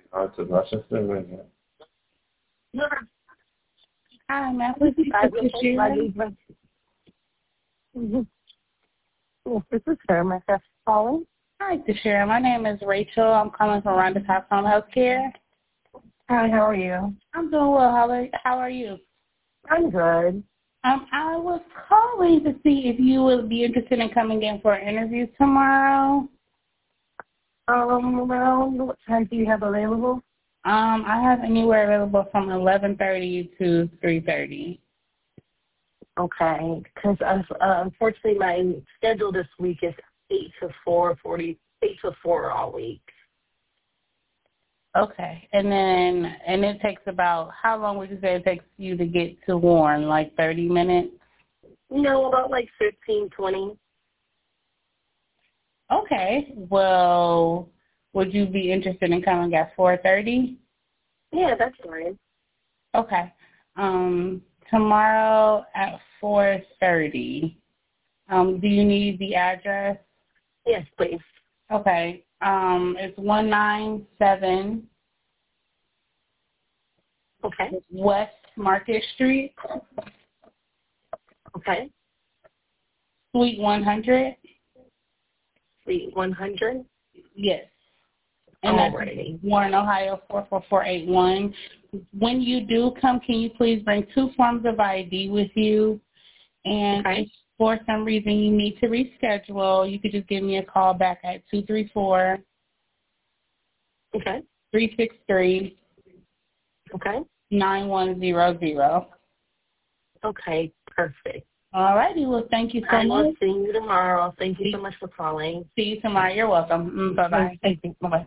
to Rochester, Virginia. Hi, ma'am. This is Shira. This is her. My first calling. Hi, Shira. My name is Rachel. I'm calling from Rhonda's House Home Healthcare. Hi, how are you? I'm doing well. How are you? I'm good. I was calling to see if you would be interested in coming in for an interview tomorrow. Around what time do you have available? I have anywhere available from 11:30 to 3:30. Okay, because unfortunately my schedule this week is 8 to 4 all week. Okay, and it takes about, how long would you say it takes you to get to Warren? Like 30 minutes? No, about like 15, 20. Okay, well, would you be interested in coming at 4:30? Yeah, that's fine. Okay, tomorrow at 4:30. Do you need the address? Yes, please. Okay, it's 197 West Market Street. Okay. Suite 100. Suite 100? Yes. And that's Warren, Ohio 44481. When you do come, can you please bring 2 forms of ID with you? And if for some reason you need to reschedule, you could just give me a call back at 234 363 9100. Okay, perfect. All righty. Well, thank you so much. I will see you tomorrow. Thank you so much for calling. See you tomorrow. You're welcome. Bye-bye. Thank you. Bye-bye.